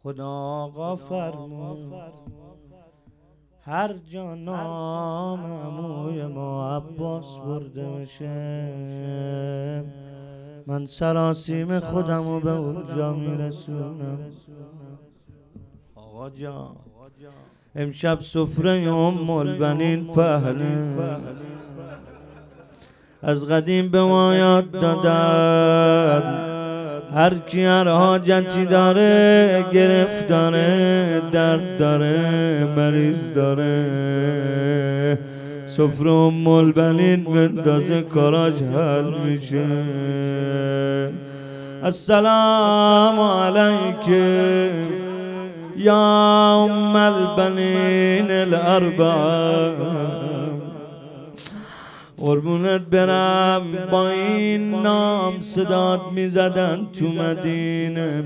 خدا آقا فرمود هر جا نام عموی ما عباس برده بشه من سراسیم خودمو به اونجا میرسونم. آقا جان امشب سفره البنین پهلو از قدیم به ما یاد دادن هر کی هر حاجتی داره، گرفتاره، درد داره، مریض داره، سفره البنین بندازه کاراش حل میشه. السلام علیکم یا ام البنین الاربعه، قربونت برم با این نام صدات میزدن تو مدینه.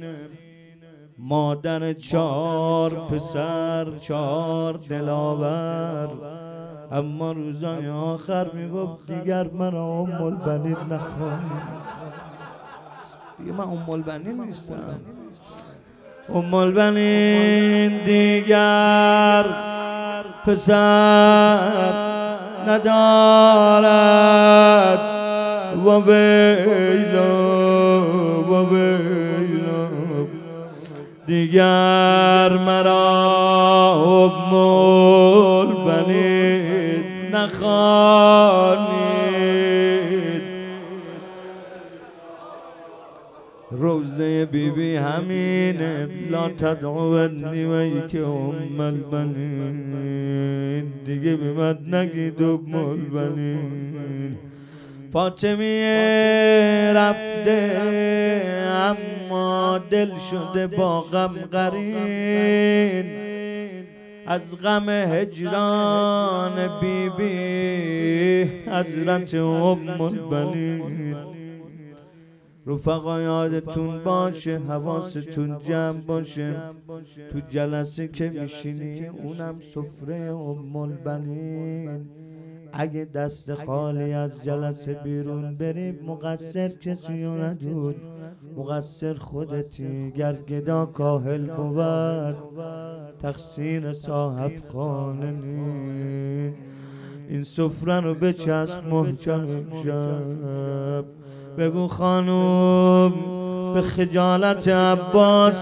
مادر 4 پسر 4 دلاور، اما روزای آخر میگفت دیگر من ام البنین نخوام، دیگه من ام البنین نیستم. ام البنین دیگر پسر ندارد و ویلا و ویلا، دیگر مرا ام البنین نخوانید. روزه بیبی همینه، لا تدعونی ویک ام البنین، دیگه به من نگید ام البنین. فاطمیه رفته اما دل شده با غم قرین، از غم هجران بیبی حضرت ام البنین. رفقا یادتون باشه، حواستون جمع باشه، تو جلسه که میشینی اونم سفره ام البنین، اگه دست خالی از جلسه بیرون بری مقصر کسی رو ندود، مقصر خودتی. گر گدا کاهل بود تقصیر صاحب خانه نی. این سفره رو بچسب محکم امشب، بگو خانوم به خجالت عباس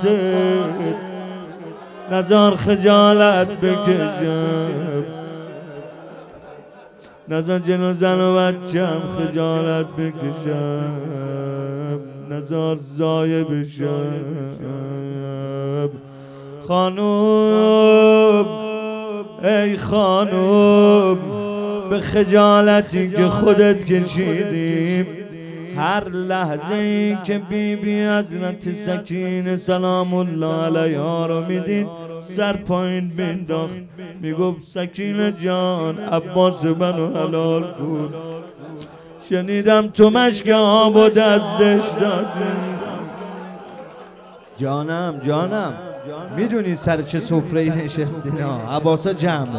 نزار خجالت بکشم، نزار جلو زن و بچم خجالت بکشم، نزار زایه بشم. خانوم ای خانوم به خجالتی که خودت کشیدیم، هر لحظه ای که بیبی حضرت سکینه سلام الله علیها رو میدید سر پایین مینداخت، میگفت سکینه جان عباس منو حلال کن، شنیدم تو مشک آب و دستش دادی. جانم جانم میدونی سر چه سفره ای نشستین؟ عباسا جمع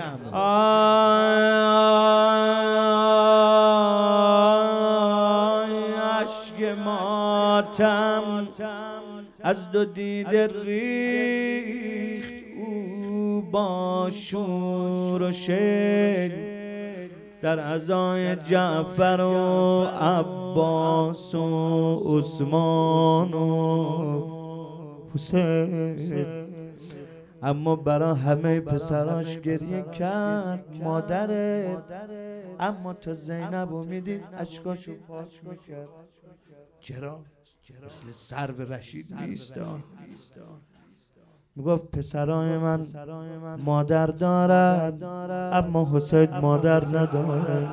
ماتم از دو دیده ریخت، او با شور و شیل در عزای جعفر و عباس و عثمان و حسین. اما برا همه پسراش گریه کرد مادره، اما تا زینب رو میدید اشکاشو پاک میکرد. چرا؟ مثل سرو رشید نیست. میگفت پسرای من مادر دارد اما حسین مادر نداره،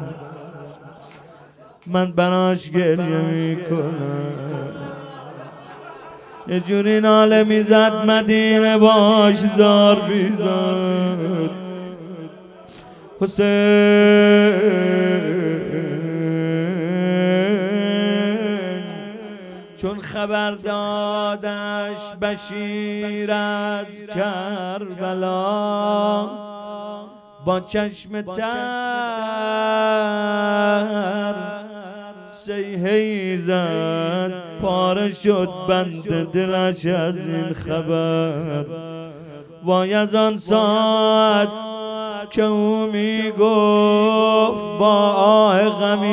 من براش گریه میکنم. یه جوری ناله میزد مدینه باش زار بیزاد. حسین چون خبر دادش بشیر از کربلا، با چشم تر سیحی زد پاره شد بند دلش از این خبر. وای از آن ساعت که او می گفت با آه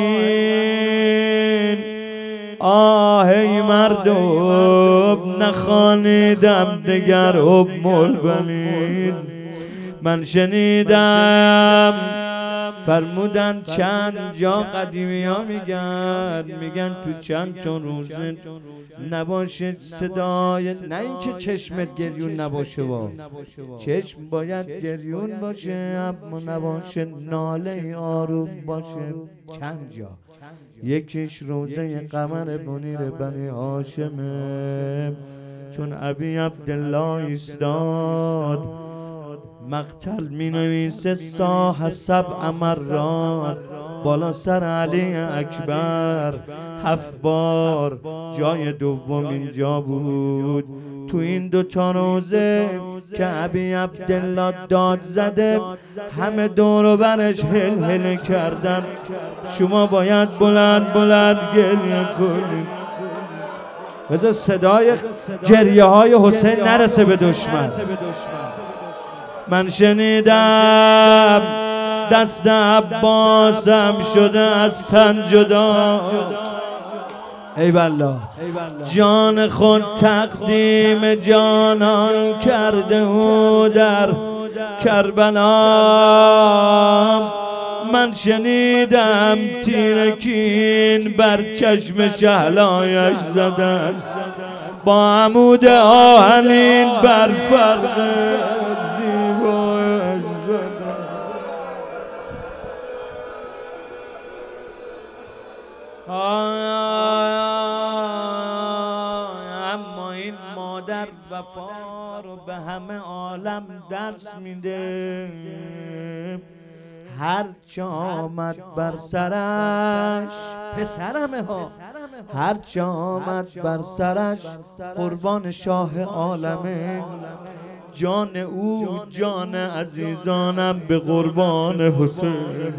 غمین آه ای مردم نخوانیدم دگر ام البنین. من شنیدم فرمودن چند جا قدیمی ها میگن تو چند تا روزه نباشه صدای، نه اینکه چشمت گریون نباشه، چشم باید گریون باشه اما نباشه ناله آروم باشه. چند جا، یکیش روزه قمر منیر بنی هاشمه، چون ابی عبدالله ایستاد مقتل می نویسه صاح سبع مرات بالا سر علی اکبر 7 بار. جای دوم اینجا بود. تو این 2 روزه که ابی عبدالله داد زده همه دور و برش هل هل کردن. شما باید بلند بلند گریه کنید بذار صدای گریه های حسین نرسه به دشمن. من شنیدم دست عباسم شده از تن جدا، ای والله جان خود تقدیم جانان کرده او در کربلا. من شنیدم تیرکین بر چشم شهلایش زدن، با عمود آهنین بر فرق زیبایش زدن. اما این مادر وفا رو به همه عالم درس میده. هر چه آمد بر سرش پسرمه ها، هر چه آمد بر سرش قربان شاه عالمه. جان او جان عزیزانم به قربان حسین.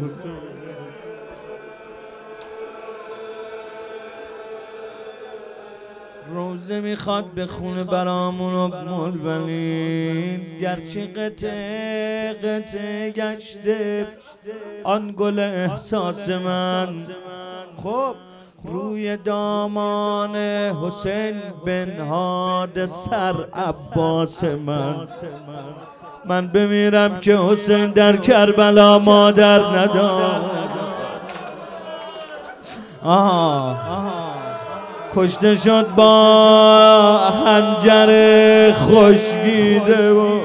روزه میخواد به خونه برامون ام البنین، گرچه قطعه قطعه گشته آن گل احساس من. خب روی دامان حسین بنهاد سر عباس من بمیرم که حسین در کربلا مادر نداشت. کشته شد با خنجر خشکیده و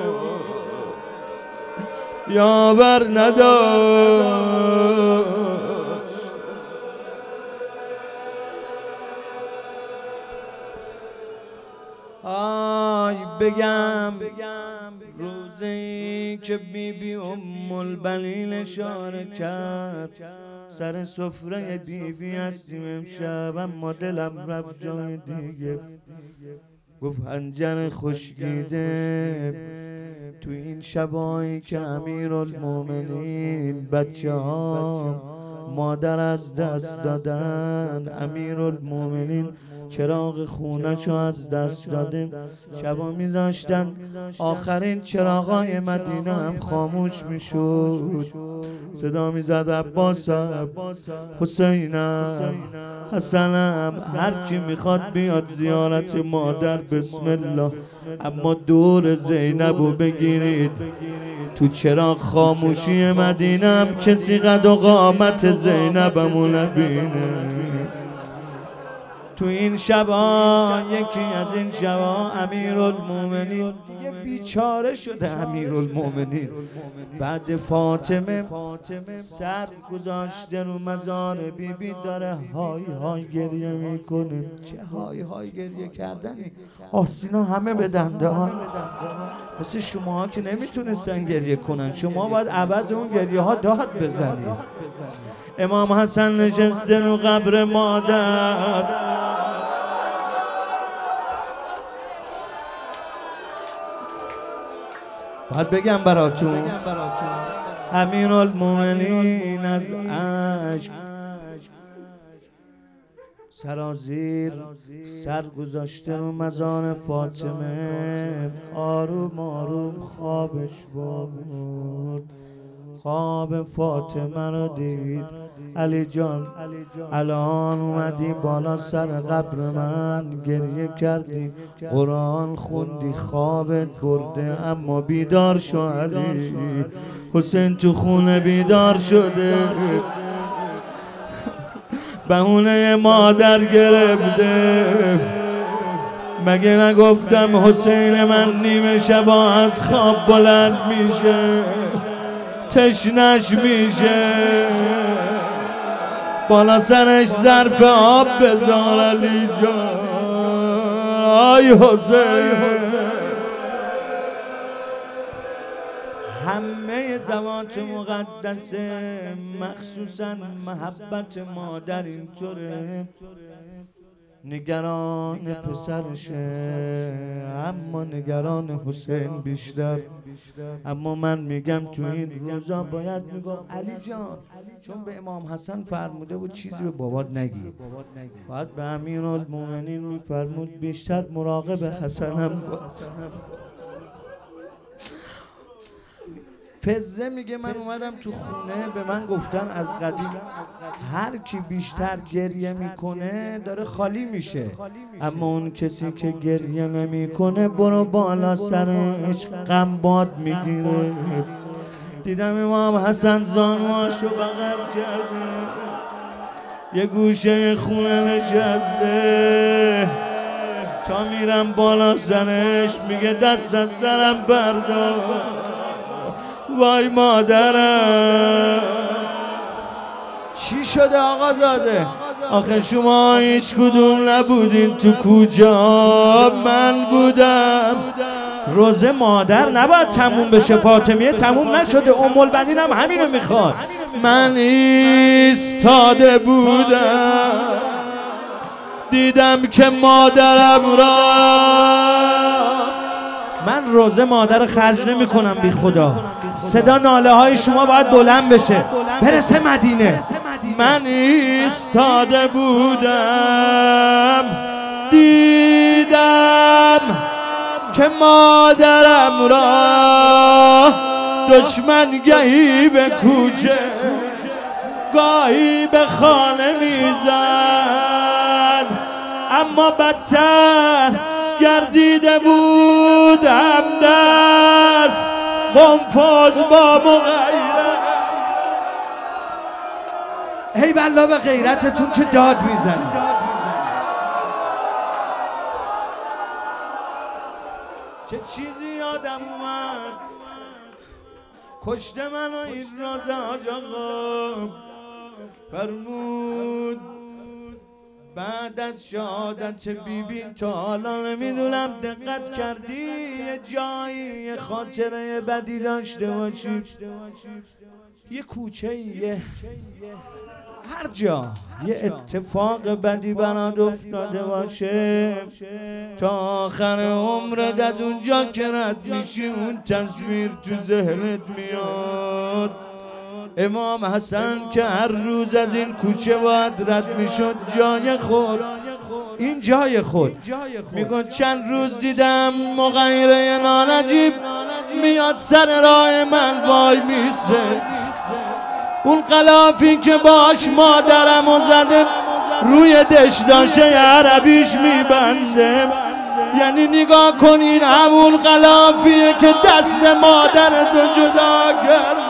یاور نداشت. بگم روزی که بیبی ام البنین اشاره کرد سر سفره بیبی هستیم امشب، اما دلم رفت جای دیگه. گفت خنجر خشکیده تو این شبایی که امیرالمومنین بچه ها مادر از دست دادن، امیرالمومنین چراغ خونه‌شو از دست داده، شبا میذاشتن آخرین چراغای مدینه هم خاموش میشد. صدا میزد عباسم، حسینم، حسنم، هر کی میخواد بیاد زیارت مادر بسم الله، اما دور زینبو بگیرید. تو چراغ خاموشی مدینه هم کسی قد و قامت زینبمو نبینه. تو این شبا یکی از این شبا امیرالمومنین دیگه بیچاره شده. امیرالمومنین بعد فاطمه سر گذاشته رو مزار بیبی داره های های گریه میکنه. چه های های گریه کردنی؟ آسینا همه به دنده ها، مثل شما ها که نمیتونستن گریه کنن، شما باید عوض اون گریه ها داد بزنید. امام حسن نشسته رو قبر مادر، باید بگم براتون امیرالمومنین از عشق سرازیر سر گذاشته رو مزار فاطمه، آروم آروم خوابش برد. خواب فاطمه رو دید. علی جان الان اومدی بالا سر قبر من، گریه کردی، قرآن خوندی، خوابت برده اما بیدار شو علی. حسین تو خونه بیدار شده، بهونه مادر گرفته. مگه نگفتم حسین من نیمه شبا از خواب بلند میشه، تشنش میشه، بالا سرش ظرف آب بذار علی جان. آی حسین، همه زوات مقدسه مخصوصا محبت مادر اینطوره، نگران پسرشه اما نگران حسین بیشتر. اما من میگم تو این روزا باید میگم علی جان، چون به امام حسن فرموده بود چیزی به بابات نگی، باید به امیرالمومنین میفرمود بیشتر مراقب حسنم باش. فزه میگه من اومدم تو خونه، به من گفتن از قدیم هر کی بیشتر گریه میکنه داره خالی میشه، اما اون کسی که گریه نمیکنه برو بالا سرش غم باد میگیره. دیدم امام حسن زانوهاشو بغل کرده، یه گوشه خونه نشسته، تا میرم بالا سرش میگه دست از سرم بردار. وای مادرم، چی شده آقا زاده؟ آخه شما هیچ کدوم نبودین تو کجا، من بودم. روزه مادر نباید تموم بشه، فاطمیه تموم نشده، البنین هم همینو میخواد. من ایستاده بودم دیدم که مادرم را، من روزه مادر خرج نمی کنم بی خدا، صدا ناله های شما باید بلند بشه برسه مدینه. من ایستاده بودم دیدم که مادرم را دشمن گهی به کوچه گاهی به خانه میزد، اما بدتر گردیده بود همدست قنفذ با مغیرت. ای والله به غیرتتون که داد میزنی. چه چیزی یادم اومد کشته منو این راز حاج آقا فرمود بعد از شهادت بیبی. تا حالا نمیدونم دقت کردی یه جایی یه خاطره بدی داشته باشی، یه کوچه، یه هر جا یه اتفاق بدی برات افتاده باشه، تا آخر عمرت از اونجا که رد میشی اون تصویر تو ذهنت میاد. امام حسن که هر روز از این کوچه باید رد میشد، جای خود، این جای خود، میگن چند روز دیدم مغیره نانجیب میاد سر راه من وای میسه، اون غلافی که باش مادرم و زده روی دشداشه عربیش میبنده. یعنی نگاه کنین همون غلافیه که دست مادر تو جدا کرده.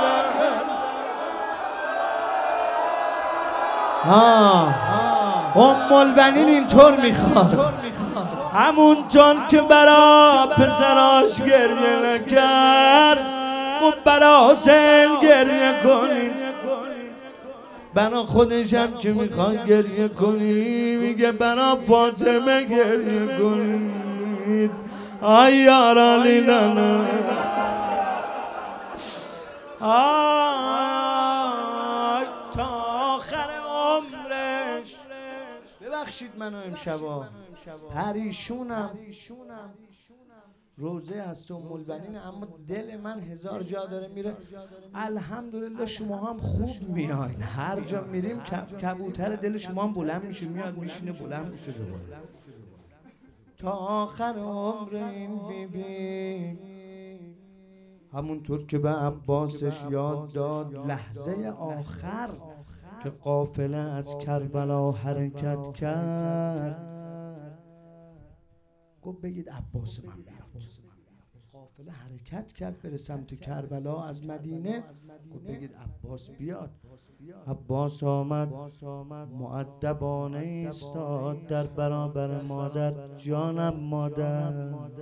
البنین اینطور میخواد، همونطور که برا پسراش گریه نکرد و برا حسین گریه کنین، برا خودشم که میخواد گریه کنی، میگه برا فاطمه گریه کنید. آی یارا لیلانا، آی تا آخر عمرش. ببخشید منو امشبا پریشونم، روزه هست و البنین، اما دل من هزار جا داره میره. الحمدلله شما هم خوب میاین، هر جا میریم کبوتر دل شما هم بلند میشه، میاد میشینه بلند میشه دوباره تا آخر عمر این بیبی. همونطور که به عباسش یاد داد لحظه آخر که قافله از کربلا حرکت کرد، گفت بگید عباس من بیاد. قافله حرکت کرد بره سمت کربلا از مدینه، گفت بگید عباس بیاد. عباس آمد مؤدبانه ایستاد در برابر مادر. جانم مادر.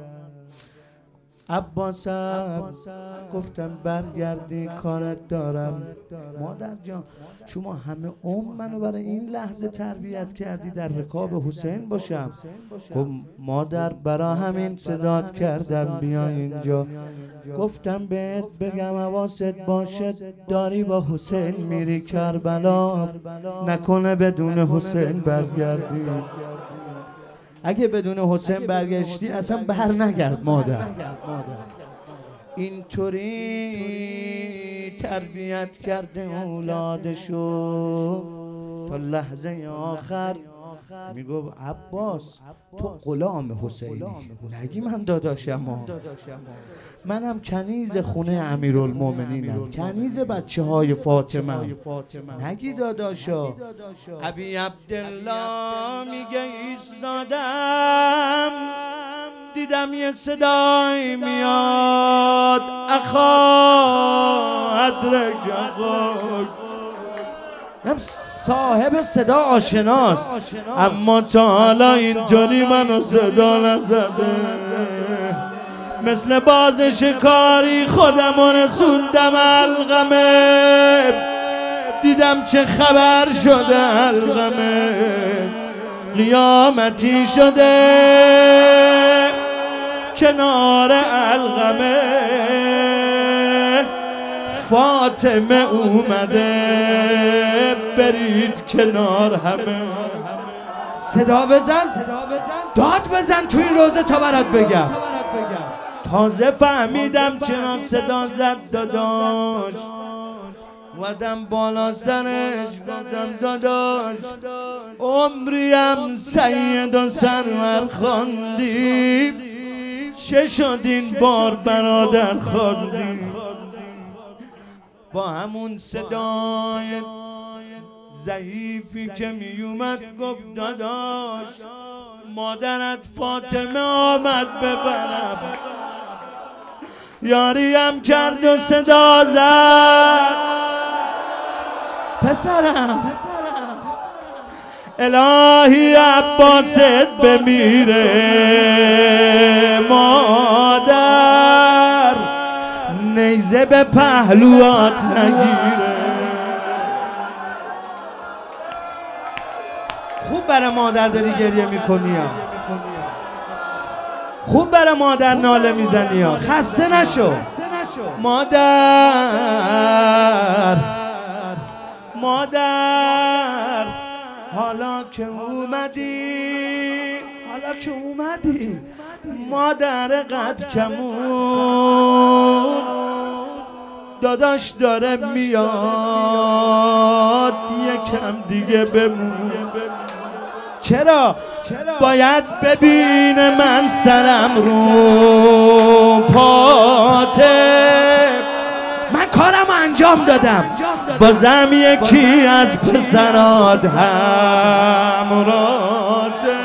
عباسم گفتم برگردی کارت دارم. مادر جان شما همه عمر منو برای این لحظه تربیت کردی در رکاب حسین باشم. گفت مادر برا همین صدات کردم بیا اینجا. گفتم بهت بگم حواست باشه داری با حسین میری کربلا، نکنه بدون حسین برگردی. اگه بدون حسین برگشتی اصلا بر نگرد مادر. اینطوری تربیت کرده اولادشو تا لحظه آخر. میگو عباس تو غلام حسینی، نگی من داداشم، منم کنیز خونه امیرالمومنینم، کنیز بچه های فاطمه، نگی داداشا. ابی عبدالله میگه ایستادم دیدم یه صدای میاد اخا ادرک. هم صاحب صدا آشناست اما تا حالا اینطوری منو صدا نزده. مثل باز شکاری خودمو رسوندم علقمه، دیدم چه خبر شده علقمه. قیامتی شده کنار علقمه، فاطمه اومده برید کنار همه. صدا بزن داد بزن تو این روزه تا برات بگم. تازه فهمیدم چرا صدا زد داداش. اومدم بالا سرش گفتم داداش عمریم سید و سرور خواندی، چه شد این بار برادر خواندی؟ با همون صدای ضعیفی که میومد گفت داداش مادرت فاطمه آمد ببرم. یاریم کرد و صدا زد پسرم الهی عباست بمیره. مادر نیزه به پهلوات نگیره. خوب برای مادر داری گریه میکنی ها، خوب برای مادر ناله میزنی ها، خسته نشو مادر. مادر حالا که اومدی مادر قد کمون، داداش داره میاد یکم دیگه بمون. چرا؟ باید ببینه من سرم رو پاته. من کارم انجام دادم، بازم یکی از پسرات همراته.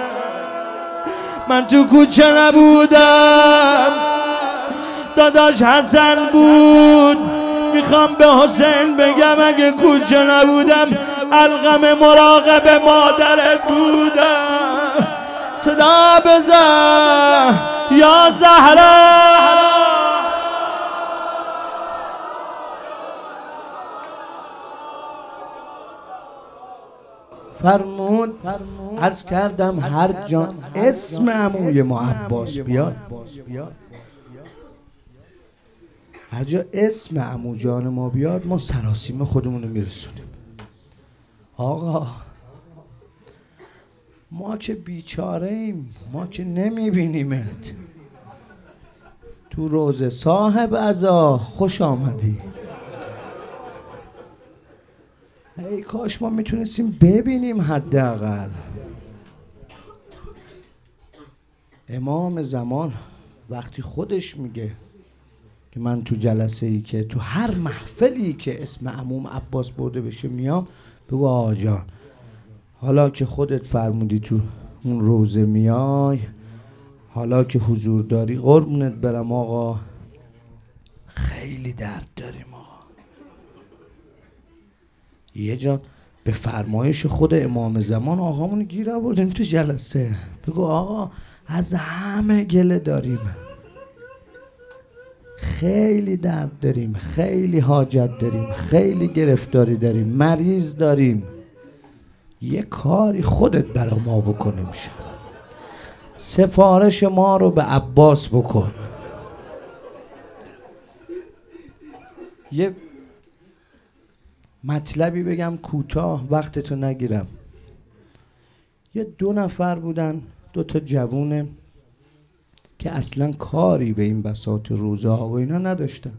من تو کوچه نبودم، داداش حسن بود. میخوام به حسین بگم اگه کوچه نبودم علقم مراقب مادرت بودم. صدا بزن یا زهرا. فرمود عرض کردم هر جا اسم عموی ما عباس بیاد، هر جا اسم عمو جان ما بیاد ما سراسیم خودمون رو میرسونیم. آقا ما که بیچاره ایم، ما که نمیبینیمت تو روزه. صاحب عزا خوش آمدی. ای کاش ما میتونستیم ببینیم حداقل. امام زمان وقتی خودش میگه که من تو جلسه ای که تو هر محفلی که اسم عموم عباس برده بشه میام، بگو آقا جان حالا که خودت فرمودی تو اون روزه میای، حالا که حضور داری، قربونت برم آقا خیلی درد داریم آقا. یه جا به فرمایش خود امام زمان آقامون گیر آوردیم تو جلسه، بگو آقا از همه گله داریم، خیلی درد داریم، خیلی حاجت داریم، خیلی گرفتاری داریم، مریض داریم، یه کاری خودت برای ما بکنیم. سفارش ما رو به عباس بکن. یه مطلبی بگم کوتاه، وقتتو نگیرم. یه 2 نفر بودن، 2 تا جوونه که اصلا کاری به این بساط روزه ها و اینا نداشتن.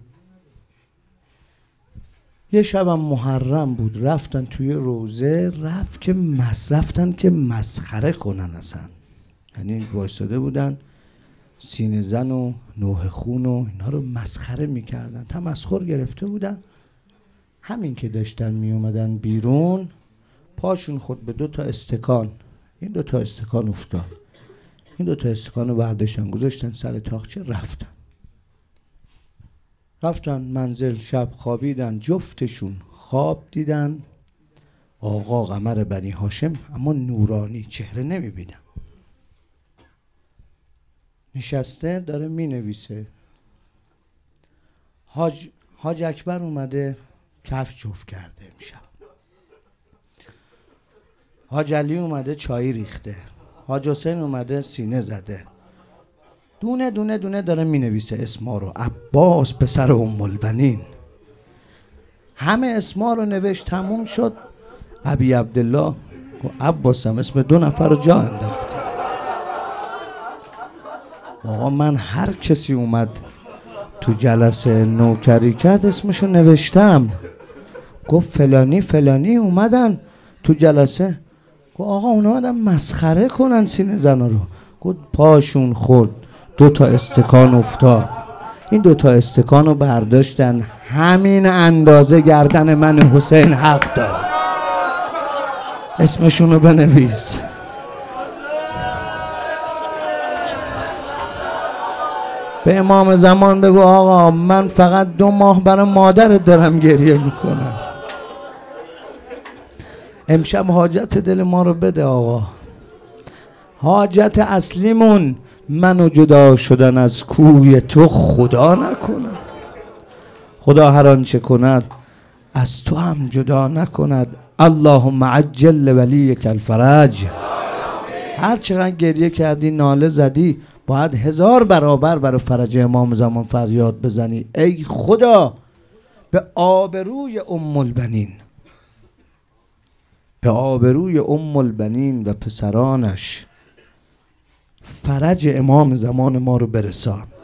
یه شبم محرم بود، رفتن توی روزه، رفتن که مسخره کنن اصلا. یعنی وایساده بودن سینه زن و نوح خون و اینا رو مسخره میکردن، تمسخر گرفته بودن. همین که داشتن میومدن بیرون، پاشون خود به 2 تا استکان، این 2 تا استکان افتاد. این 2 تا استکان رو برداشتن گذاشتن سر تاقچه، رفتن منزل. شب خوابیدن، جفتشون خواب دیدن آقا قمر بنی هاشم اما نورانی، چهره نمیبینن، نشسته داره مینویسه. حاج اکبر اومده کفش جفت کرده امشب، حاج علی اومده چای ریخته، حاج حسین اومده سینه زده. دونه دونه دونه داره مینویسه اسما رو. عباس پسر ام البنین، همه اسما رو نوشت، تموم شد. ابی عبدالله عباسم اسم 2 نفر رو جا انداخت. آقا من هر کسی اومد تو جلسه نوکری کرد اسمشو نوشتم. گفت فلانی فلانی اومدن تو جلسه. گفت آقا اونا اومدن مسخره کنن سینه زنا رو. گفت پاشون خورد، 2 تا استکان افتاد. این 2 تا استکان رو برداشتن، همین اندازه گردن من حسین حق داره، اسمشون رو بنویس. به امام زمان بگو آقا من فقط 2 ماه برای مادرت دارم گریه میکنم، امشب حاجت دل ما رو بده آقا. حاجت اصلیمون منو جدا شدن از کوی تو خدا نکنه. خدا هر آنچه کند از تو هم جدا نکند. اللهم عجل ولیک الفرج. هر چقدر گریه کردی، ناله زدی، باید 1000 برابر برای فرج امام زمان فریاد بزنی. ای خدا به آبروی ام البنین، به آبروی ام البنین و پسرانش فرج امام زمان ما رو برسان.